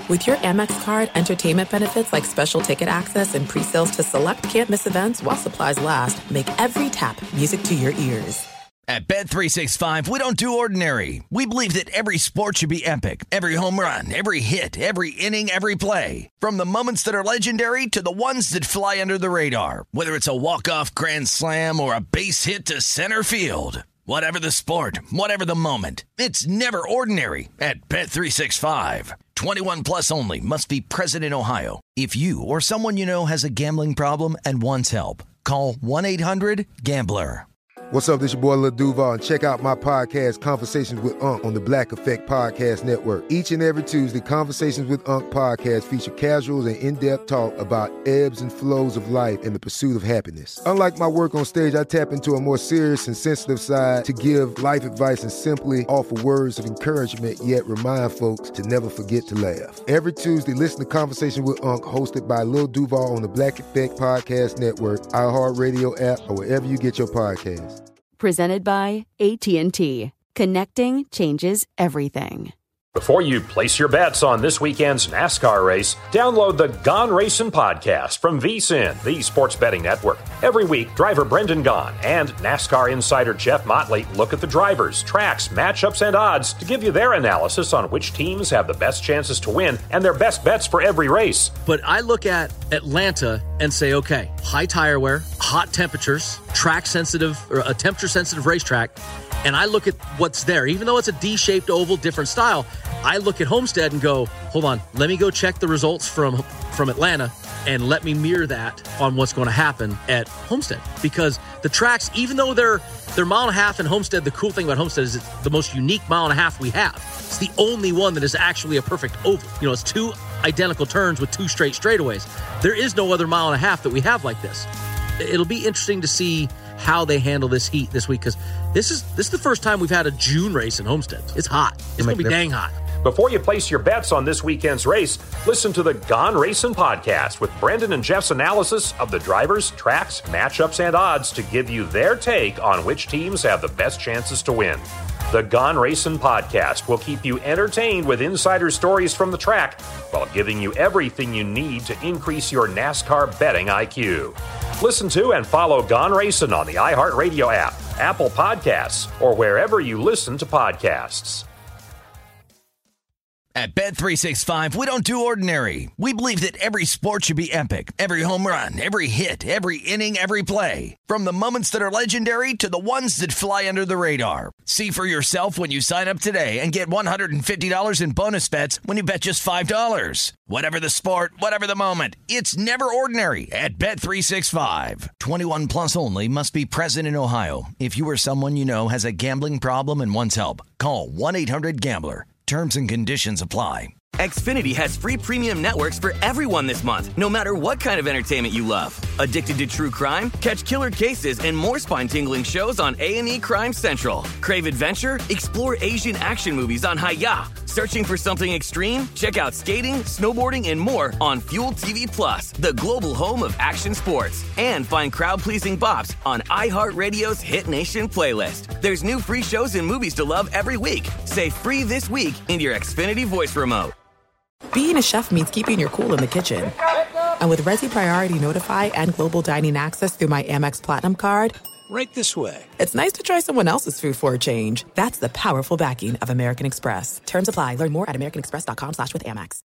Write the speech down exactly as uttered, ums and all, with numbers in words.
With your Amex card, entertainment benefits like special ticket access and pre-sales to select can't-miss events while supplies last make every tap music to your ears. At Bet three sixty-five, we don't do ordinary. We believe that every sport should be epic. Every home run, every hit, every inning, every play. From the moments that are legendary to the ones that fly under the radar. Whether it's a walk-off grand slam or a base hit to center field. Whatever the sport, whatever the moment, it's never ordinary at Bet three sixty-five. twenty-one plus only. Must be present in Ohio. If you or someone you know has a gambling problem and wants help, call one eight hundred gambler. What's up, this your boy Lil Duval, and check out my podcast, Conversations with Unc, on the Black Effect Podcast Network. Each and every Tuesday, Conversations with Unc podcast feature casuals and in-depth talk about ebbs and flows of life and the pursuit of happiness. Unlike my work on stage, I tap into a more serious and sensitive side to give life advice and simply offer words of encouragement, yet remind folks to never forget to laugh. Every Tuesday, listen to Conversation with Unc, hosted by Lil Duval on the Black Effect Podcast Network, iHeartRadio app, or wherever you get your podcasts. Presented by A T and T. Connecting changes everything. Before you place your bets on this weekend's NASCAR race, download the Gone Racing podcast from V S I N, the sports betting network. Every week, driver Brendan Gaughan and NASCAR insider Jeff Motley look at the drivers, tracks, matchups, and odds to give you their analysis on which teams have the best chances to win and their best bets for every race. But I look at Atlanta and say, okay, high tire wear, hot temperatures, track sensitive, or a temperature sensitive racetrack, and I look at what's there. Even though it's a D-shaped oval, different style, I look at Homestead and go, hold on, let me go check the results from from Atlanta and let me mirror that on what's going to happen at Homestead. Because the tracks, even though they're they're mile and a half in Homestead, the cool thing about Homestead is it's the most unique mile and a half we have. It's the only one that is actually a perfect oval. You know, it's two identical turns with two straight straightaways. There is no other mile and a half that we have like this. It'll be interesting to see how they handle this heat this week, because this is this is the first time we've had a June race in Homestead. It's hot. It's going to be dang hot. Before you place your bets on this weekend's race, listen to the Gone Racing podcast with Brendan and Jeff's analysis of the drivers, tracks, matchups, and odds to give you their take on which teams have the best chances to win. The Gone Racing podcast will keep you entertained with insider stories from the track while giving you everything you need to increase your NASCAR betting I Q. Listen to and follow Gone Racing on the iHeartRadio app, Apple Podcasts, or wherever you listen to podcasts. At Bet three sixty-five, we don't do ordinary. We believe that every sport should be epic. Every home run, every hit, every inning, every play. From the moments that are legendary to the ones that fly under the radar. See for yourself when you sign up today and get one hundred fifty dollars in bonus bets when you bet just five dollars. Whatever the sport, whatever the moment, it's never ordinary at Bet three sixty-five. twenty-one plus only. Must be present in Ohio. If you or someone you know has a gambling problem and wants help, call one eight hundred gambler. Terms and conditions apply. Xfinity has free premium networks for everyone this month, no matter what kind of entertainment you love. Addicted to true crime? Catch killer cases and more spine-tingling shows on A and E Crime Central. Crave adventure? Explore Asian action movies on Hi-Ya. Searching for something extreme? Check out skating, snowboarding, and more on Fuel T V Plus, the global home of action sports. And find crowd-pleasing bops on iHeartRadio's Hit Nation playlist. There's new free shows and movies to love every week. Say free this week in your Xfinity voice remote. Being a chef means keeping your cool in the kitchen. And with Resi Priority Notify and Global Dining Access through my Amex Platinum card, right this way. It's nice to try someone else's food for a change. That's the powerful backing of American Express. Terms apply. Learn more at americanexpress.com slash with Amex.